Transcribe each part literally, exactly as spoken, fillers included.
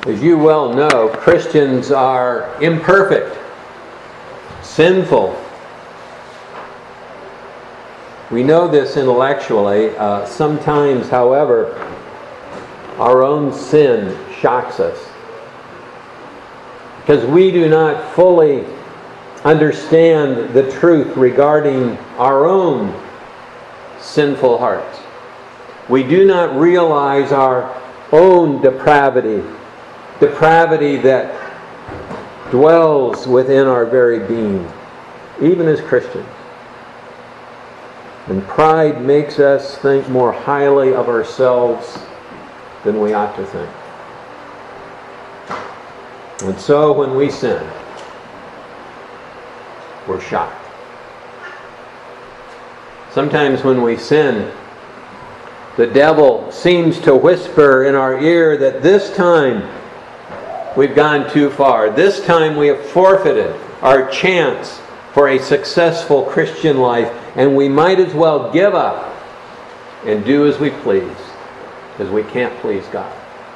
As you well know, Christians are imperfect, sinful. We know this intellectually. Uh, sometimes, however, our own sin shocks us because we do not fully understand the truth regarding our own sinful hearts. We do not realize our own depravity, depravity that dwells within our very being, even as Christians. And pride makes us think more highly of ourselves than we ought to think. And so when we sin, we're shocked. Sometimes when we sin, the devil seems to whisper in our ear that this time we've gone too far. This time we have forfeited our chance for a successful Christian life, and we might as well give up and do as we please, because we can't please God.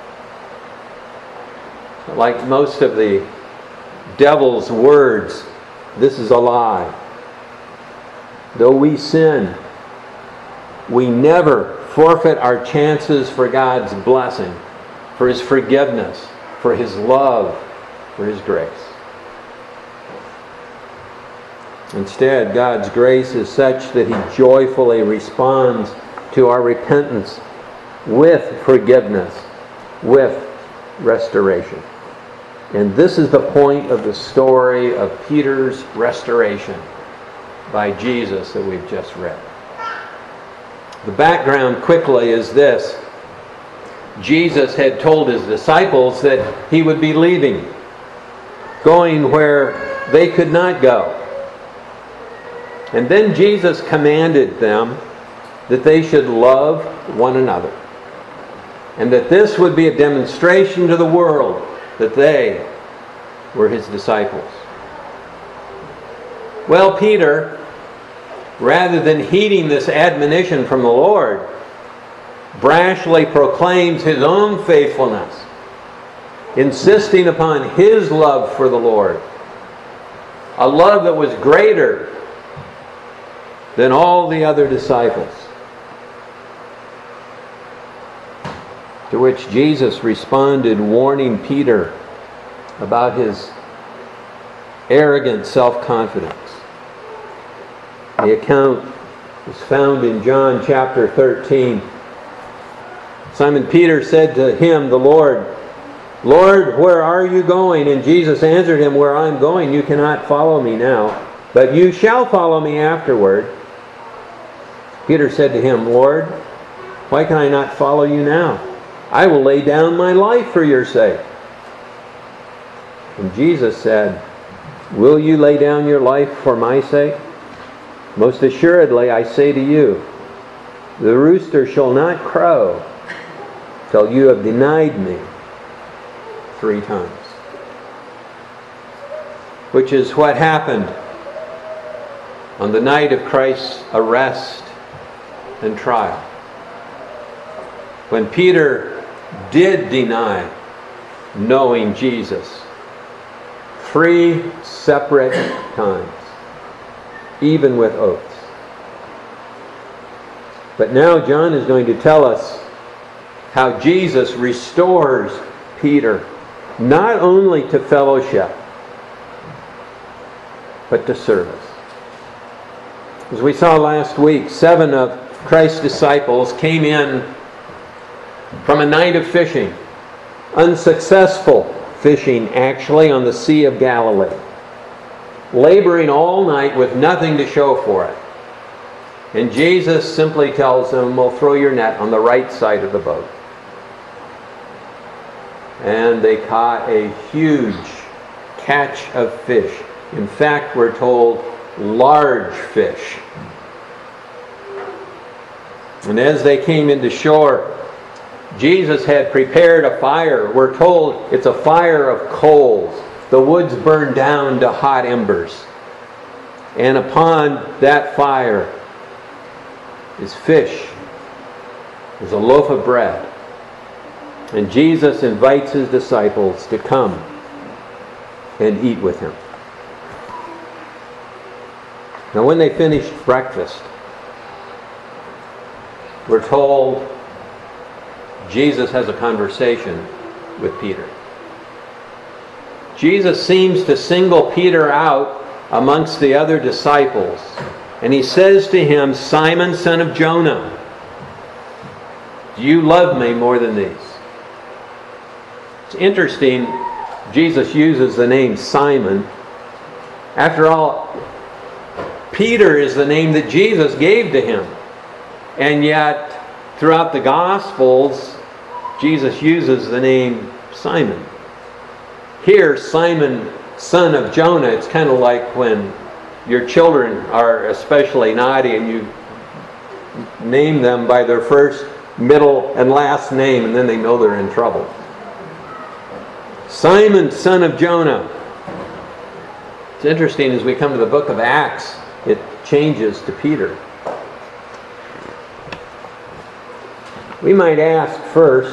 Like most of the devil's words, this is a lie. Though we sin, we never forfeit our chances for God's blessing, for His forgiveness, for His love, for His grace. Instead, God's grace is such that He joyfully responds to our repentance with forgiveness, with restoration. And this is the point of the story of Peter's restoration by Jesus that we've just read. The background quickly is this. Jesus had told His disciples that He would be leaving, going where they could not go. And then Jesus commanded them that they should love one another, and that this would be a demonstration to the world that they were His disciples. Well, Peter, rather than heeding this admonition from the Lord, brashly proclaims his own faithfulness, insisting upon his love for the Lord, a love that was greater than all the other disciples. To which Jesus responded, warning Peter about his arrogant self-confidence. The account is found in John chapter thirteen. Simon Peter said to him, the Lord, Lord, where are you going? And Jesus answered him, where I am going, you cannot follow me now, but you shall follow me afterward. Peter said to him, Lord, why can I not follow you now? I will lay down my life for your sake. And Jesus said, will you lay down your life for my sake? Most assuredly, I say to you, the rooster shall not crow till you have denied me three times. Which is what happened on the night of Christ's arrest and trial, when Peter did deny knowing Jesus three separate times, even with oaths. But now John is going to tell us how Jesus restores Peter not only to fellowship, but to service. As we saw last week, seven of Christ's disciples came in from a night of fishing, unsuccessful fishing actually, on the Sea of Galilee, laboring all night with nothing to show for it. And Jesus simply tells them, well, throw your net on the right side of the boat. And they caught a huge catch of fish. In fact, we're told large fish. And as they came into shore, Jesus had prepared a fire. We're told it's a fire of coals. The wood's burned down to hot embers. And upon that fire is fish. There's a loaf of bread And Jesus invites his disciples to come and eat with him. Now, when they finished breakfast, we're told Jesus has a conversation with Peter. Jesus seems to single Peter out amongst the other disciples, and he says to him, "Simon, son of Jonah, do you love me more than these?" It's interesting, Jesus uses the name Simon. After all, Peter is the name that Jesus gave to him. And yet, throughout the Gospels, Jesus uses the name Simon. Here, Simon, son of Jonah, it's kind of like when your children are especially naughty and you name them by their first, middle, and last name, and then they know they're in trouble. Simon, son of Jonah. It's interesting, as we come to the book of Acts, it changes to Peter. We might ask first,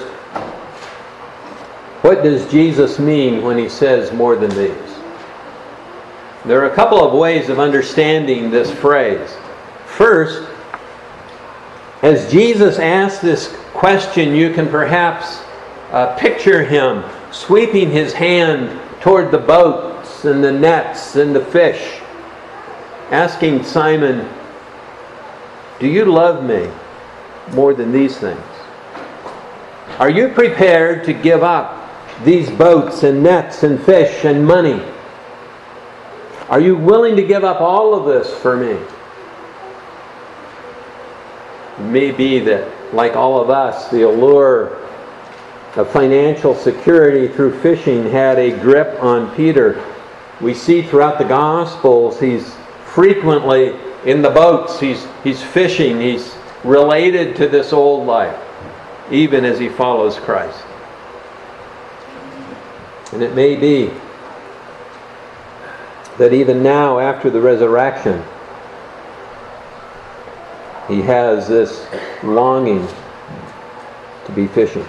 what does Jesus mean when he says more than these? There are a couple of ways of understanding this phrase. First, as Jesus asks this question, you can perhaps uh, picture him sweeping his hand toward the boats and the nets and the fish, asking Simon, "Do you love me more than these things? Are you prepared to give up these boats and nets and fish and money? Are you willing to give up all of this for me?" It may be that, like all of us, the allure of financial security through fishing had a grip on Peter. We see throughout the Gospels he's frequently in the boats, he's, he's fishing, he's related to this old life, even as he follows Christ. And it may be that even now, after the resurrection, he has this longing to be fishing.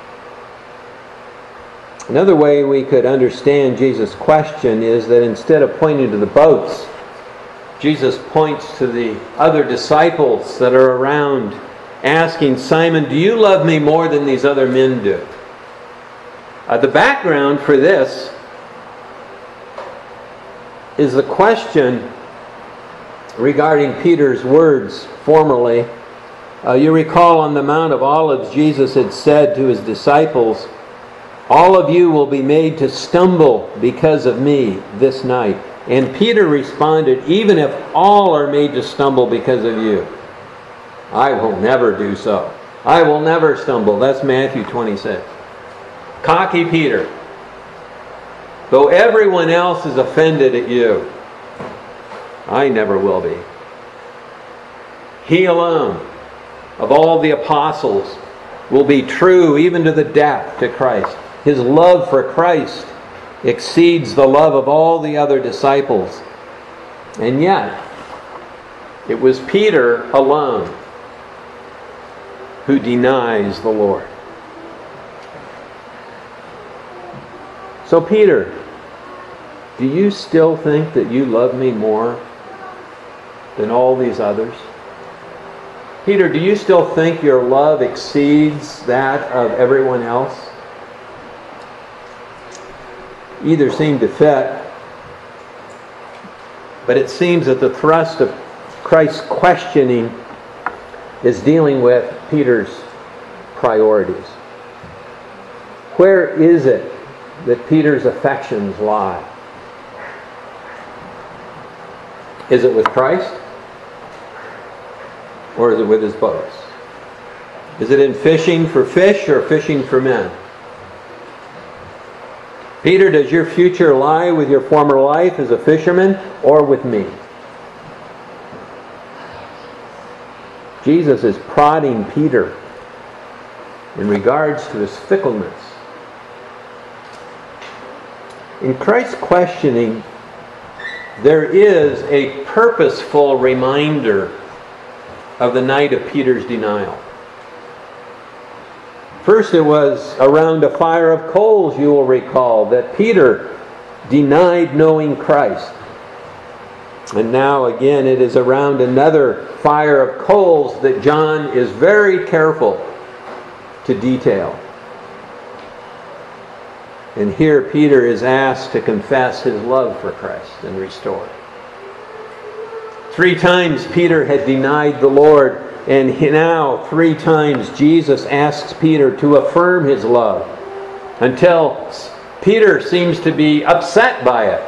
Another way we could understand Jesus' question is that instead of pointing to the boats, Jesus points to the other disciples that are around, asking, "Simon, do you love me more than these other men do?" Uh, the background for this is the question regarding Peter's words formerly. Uh, you recall on the Mount of Olives, Jesus had said to his disciples, "All of you will be made to stumble because of me this night." And Peter responded, "Even if all are made to stumble because of you, I will never do so. I will never stumble." That's Matthew twenty-six. Cocky Peter. Though everyone else is offended at you, I never will be. He alone, of all the apostles, will be true even to the death to Christ. His love for Christ exceeds the love of all the other disciples. And yet, it was Peter alone who denies the Lord. So Peter, do you still think that you love me more than all these others? Peter, do you still think your love exceeds that of everyone else? Either seem to fit, but it seems that the thrust of Christ's questioning is dealing with Peter's priorities. Where is it that Peter's affections lie? Is it with Christ? Or is it with his boats? Is it in fishing for fish or fishing for men? Peter, does your future lie with your former life as a fisherman or with me? Jesus is prodding Peter in regards to his fickleness. In Christ's questioning, there is a purposeful reminder of the night of Peter's denial. First, it was around a fire of coals, you will recall, that Peter denied knowing Christ. And now again, it is around another fire of coals that John is very careful to detail. And here Peter is asked to confess his love for Christ and restore it. Three times Peter had denied the Lord, and now three times Jesus asks Peter to affirm his love, until Peter seems to be upset by it.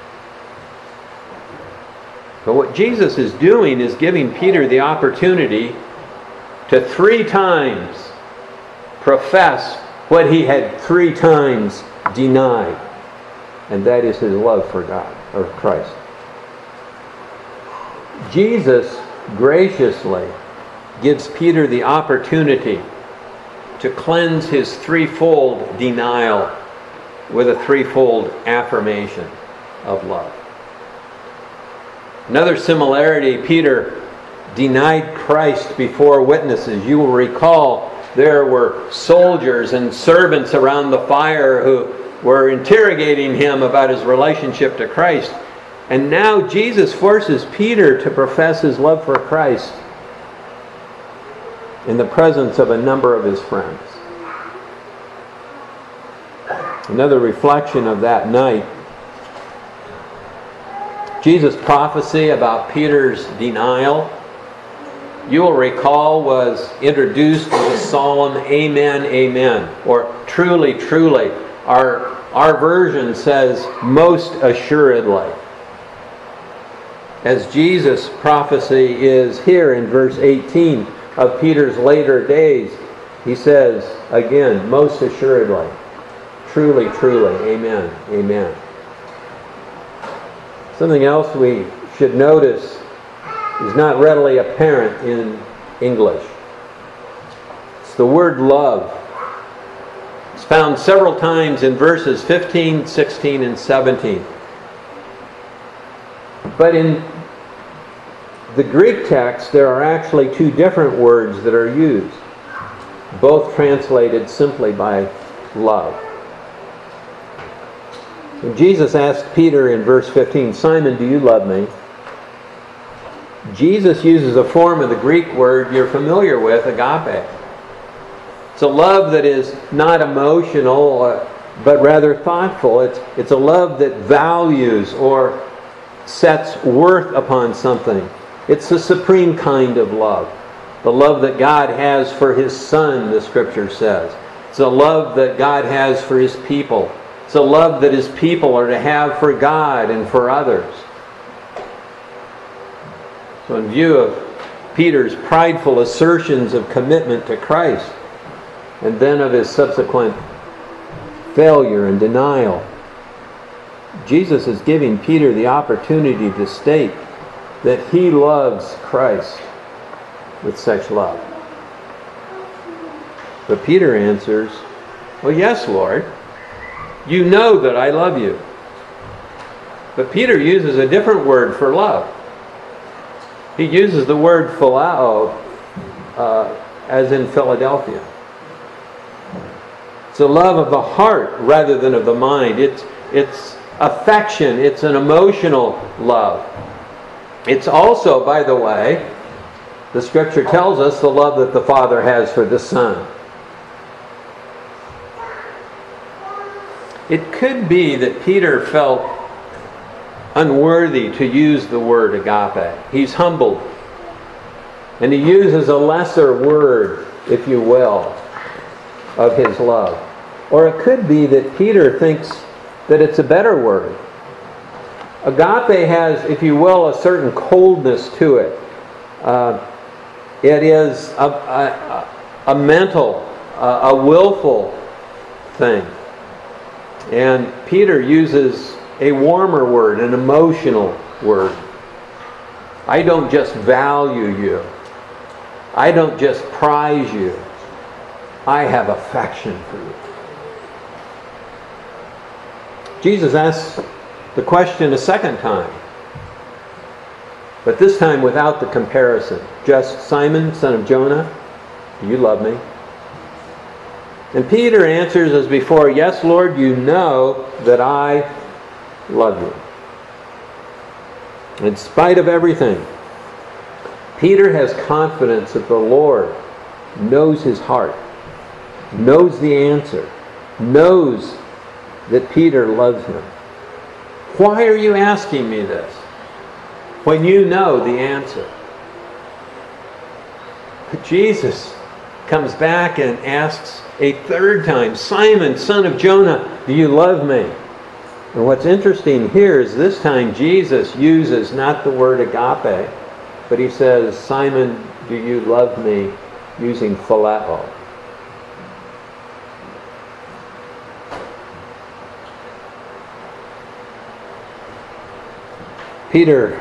But what Jesus is doing is giving Peter the opportunity to three times profess what he had three times denied, and that is his love for God, or Christ. Jesus graciously gives Peter the opportunity to cleanse his threefold denial with a threefold affirmation of love. Another similarity, Peter denied Christ before witnesses. You will recall there were soldiers and servants around the fire who were interrogating him about his relationship to Christ. And now Jesus forces Peter to profess his love for Christ in the presence of a number of his friends. Another reflection of that night, Jesus' prophecy about Peter's denial, you will recall, was introduced with a solemn amen, amen, or truly, truly. Our, our version says most assuredly. As Jesus' prophecy is here in verse eighteen of Peter's later days, he says again, most assuredly, truly, truly, amen, amen. Something else we should notice is not readily apparent in English. It's the word love. It's found several times in verses fifteen, sixteen, and seventeen. But in the Greek text, there are actually two different words that are used, both translated simply by love. When Jesus asked Peter in verse fifteen, Simon, do you love me? Jesus uses a form of the Greek word you're familiar with, agape. It's a love that is not emotional, uh, but rather thoughtful. It's, it's a love that values or sets worth upon something. It's the supreme kind of love. The love that God has for His Son, the Scripture says. It's a love that God has for His people. It's a love that His people are to have for God and for others. So in view of Peter's prideful assertions of commitment to Christ, and then of his subsequent failure and denial, Jesus is giving Peter the opportunity to state that he loves Christ with such love. But Peter answers, well, yes, Lord, you know that I love you. But Peter uses a different word for love. He uses the word phileo, uh, as in Philadelphia. It's a love of the heart rather than of the mind. It's, it's affection. It's an emotional love. It's also, by the way, the Scripture tells us the love that the Father has for the Son. It could be that Peter felt unworthy to use the word agape. He's humbled. And he uses a lesser word, if you will, of his love. Or it could be that Peter thinks that it's a better word. Agape has, if you will, a certain coldness to it. Uh, it is a, a, a mental, a, a willful thing. And Peter uses a warmer word, an emotional word. I don't just value you. I don't just prize you. I have affection for you. Jesus asks the question a second time, but this time without the comparison. Just, Simon, son of Jonah, do you love me? And Peter answers as before, "Yes, Lord, you know that I love you." In spite of everything, Peter has confidence that the Lord knows his heart, knows the answer, knows that Peter loves him. "Why are you asking me this when you know the answer?" But Jesus comes back and asks a third time, "Simon, son of Jonah, do you love me?" And what's interesting here is this time Jesus uses not the word agape, but he says, "Simon, do you love me?" using phileo. Peter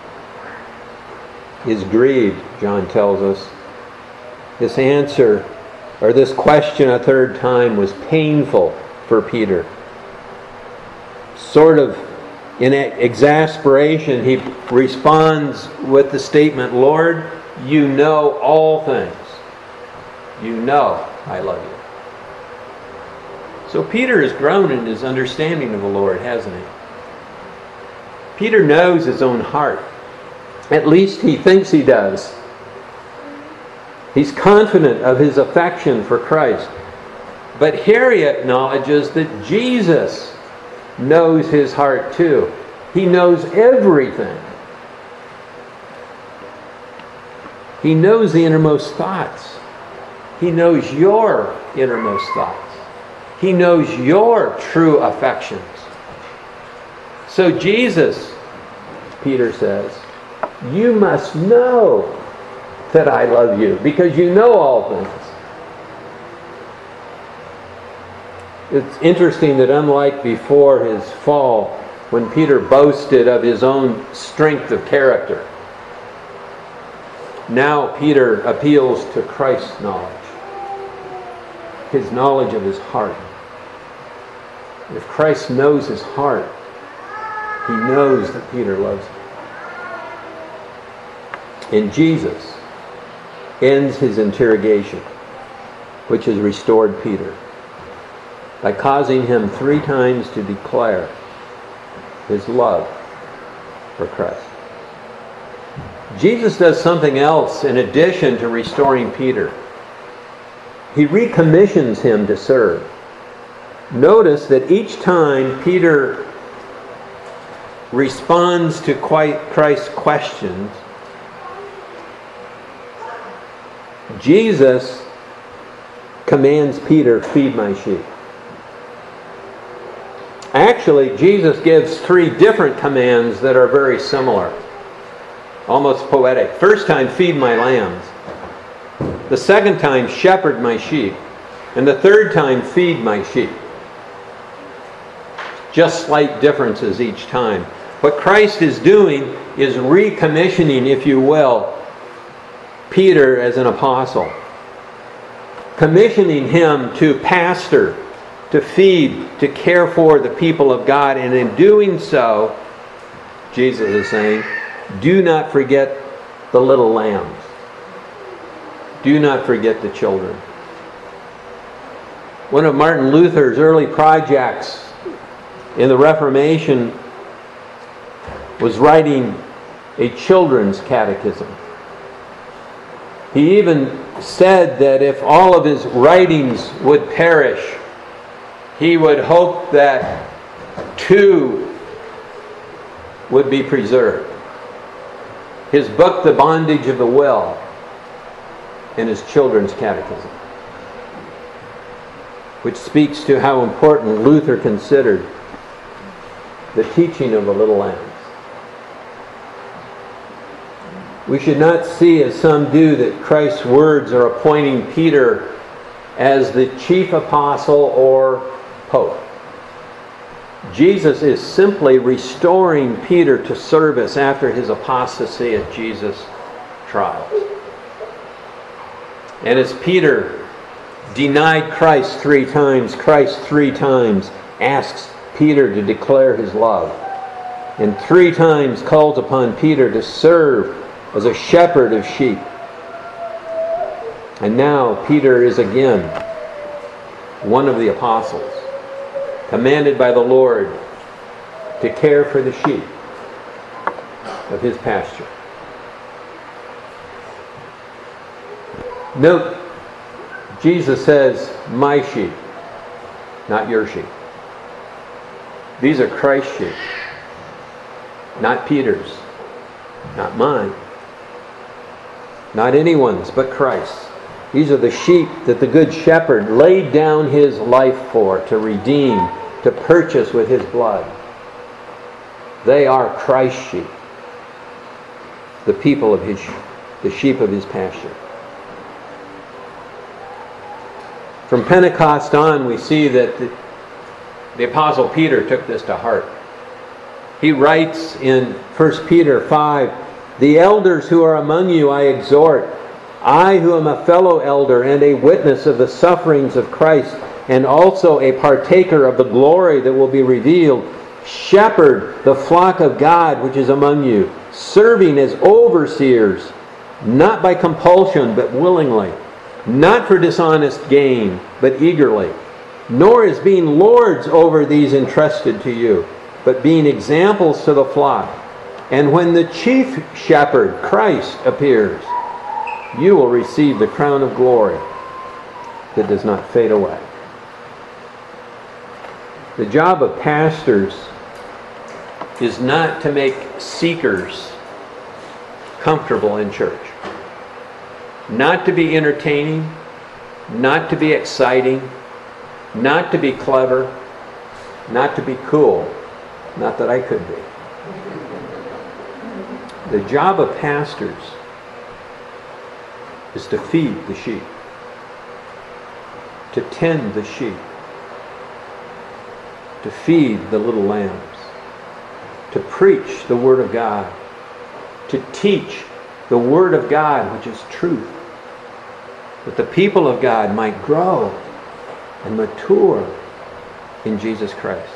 is grieved, John tells us. This answer, or this question a third time, was painful for Peter. Sort of in exasperation, he responds with the statement, "Lord, you know all things. You know I love you." So Peter has grown in his understanding of the Lord, hasn't he? Peter knows his own heart. At least he thinks he does. He's confident of his affection for Christ. But here he acknowledges that Jesus knows his heart too. He knows everything. He knows the innermost thoughts. He knows your innermost thoughts. He knows your true affections. So Jesus, Peter says, you must know that I love you because you know all things. It's interesting that unlike before his fall, when Peter boasted of his own strength of character, now Peter appeals to Christ's knowledge, his knowledge of his heart. If Christ knows his heart, he knows that Peter loves him. And Jesus ends his interrogation, which has restored Peter, by causing him three times to declare his love for Christ. Jesus does something else in addition to restoring Peter. He recommissions him to serve. Notice that each time Peter responds to Christ's questions, Jesus commands Peter, "Feed my sheep." Actually, Jesus gives three different commands that are very similar, almost poetic. First time, "Feed my lambs." The second time, "Shepherd my sheep." And the third time, "Feed my sheep." Just slight differences each time. What Christ is doing is recommissioning, if you will, Peter as an apostle, commissioning him to pastor, to feed, to care for the people of God. And in doing so, Jesus is saying, do not forget the little lambs. Do not forget the children. One of Martin Luther's early projects in the Reformation was writing a children's catechism. He even said that if all of his writings would perish, he would hope that two would be preserved. His book, The Bondage of the Will, and his children's catechism, which speaks to how important Luther considered the teaching of the little lambs. We should not see, as some do, that Christ's words are appointing Peter as the chief apostle or pope. Jesus is simply restoring Peter to service after his apostasy at Jesus' trials. And as Peter denied Christ three times, Christ three times asks Peter to declare his love, and three times calls upon Peter to serve as a shepherd of sheep. And now Peter is again one of the apostles, commanded by the Lord to care for the sheep of his pasture. Note, Jesus says, my sheep, not your sheep. These are Christ's sheep, not Peter's, not mine, not anyone's but Christ's. These are the sheep that the Good Shepherd laid down his life for, to redeem, to purchase with his blood. They are Christ's sheep, the people of his, the sheep of his pasture. From Pentecost on, we see that the, the Apostle Peter took this to heart. He writes in First Peter five, "The elders who are among you I exhort, I who am a fellow elder and a witness of the sufferings of Christ, and also a partaker of the glory that will be revealed, shepherd the flock of God which is among you, serving as overseers, not by compulsion but willingly, not for dishonest gain but eagerly, nor as being lords over these entrusted to you, but being examples to the flock. And when the chief shepherd, Christ, appears, you will receive the crown of glory that does not fade away." The job of pastors is not to make seekers comfortable in church. Not to be entertaining, not to be exciting, not to be clever, not to be cool. Not that I could be. The job of pastors is to feed the sheep, to tend the sheep, to feed the little lambs, to preach the Word of God, to teach the Word of God, which is truth, that the people of God might grow and mature in Jesus Christ.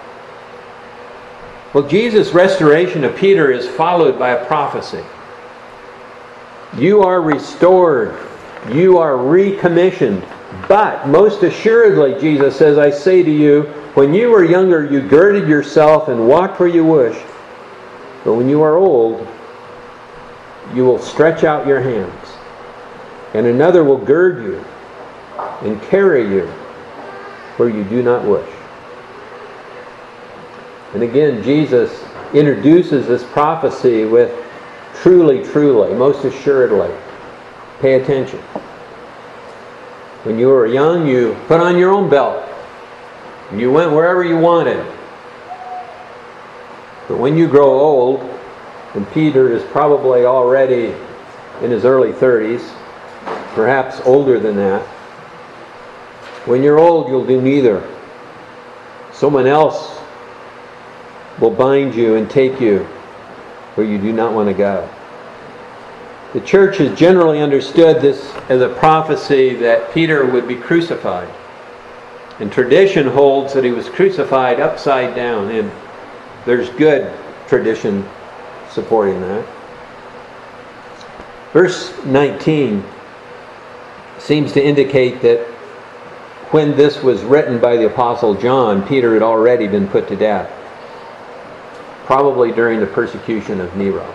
Well, Jesus' restoration of Peter is followed by a prophecy. You are restored. You are recommissioned. But most assuredly, Jesus says, I say to you, when you were younger, you girded yourself and walked where you wished. But when you are old, you will stretch out your hands, and another will gird you and carry you where you do not wish. And again, Jesus introduces this prophecy with truly, truly, most assuredly. Pay attention. When you were young, you put on your own belt. And you went wherever you wanted. But when you grow old, and Peter is probably already in his early thirties, perhaps older than that, when you're old, you'll do neither. Someone else will bind you and take you where you do not want to go. The church has generally understood this as a prophecy that Peter would be crucified. And tradition holds that he was crucified upside down, and there's good tradition supporting that. Verse nineteen seems to indicate that when this was written by the Apostle John, Peter had already been put to death, probably during the persecution of Nero.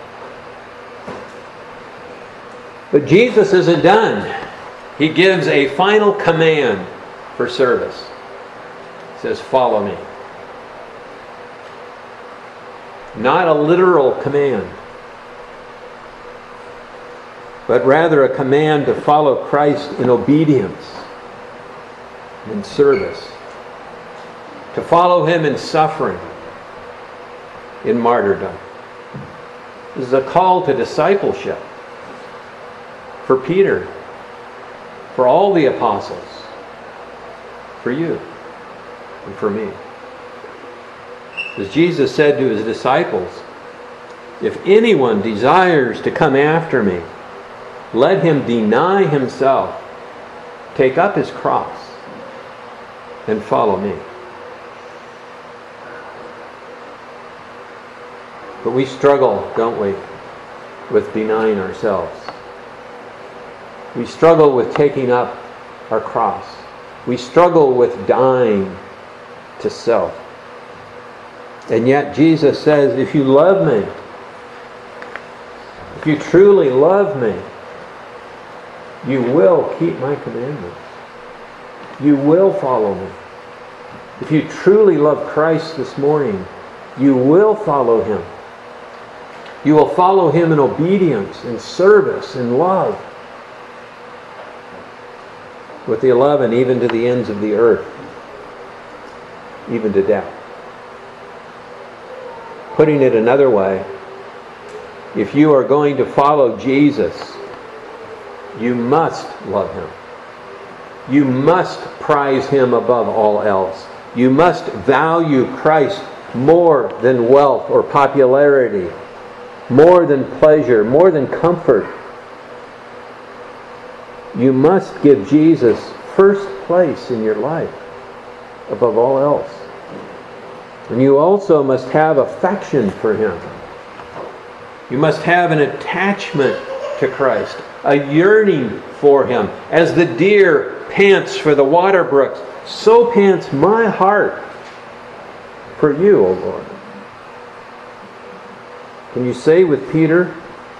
But Jesus isn't done. He gives a final command for service. He says, "Follow me." Not a literal command, but rather a command to follow Christ in obedience, in service, to follow Him in suffering, in martyrdom. This is a call to discipleship for Peter, for all the apostles, for you, and for me. As Jesus said to His disciples, "If anyone desires to come after me, let him deny himself, take up his cross, and follow me." But we struggle, don't we, with denying ourselves. We struggle with taking up our cross. We struggle with dying to self. And yet Jesus says, if you love me, if you truly love me, you will keep my commandments. You will follow me. If you truly love Christ this morning, you will follow Him. You will follow Him in obedience, in service, in love. With the eleven, even to the ends of the earth, even to death. Putting it another way, if you are going to follow Jesus, you must love Him. You must prize Him above all else. You must value Christ more than wealth or popularity, more than pleasure, more than comfort. You must give Jesus first place in your life above all else. And you also must have affection for Him. You must have an attachment to Christ, a yearning for Him. As the deer pants for the water brooks, so pants my heart for you, O Lord. Can you say with Peter,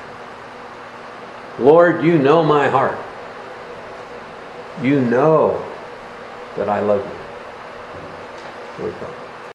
Lord, you know my heart. You know that I love you. Here we go.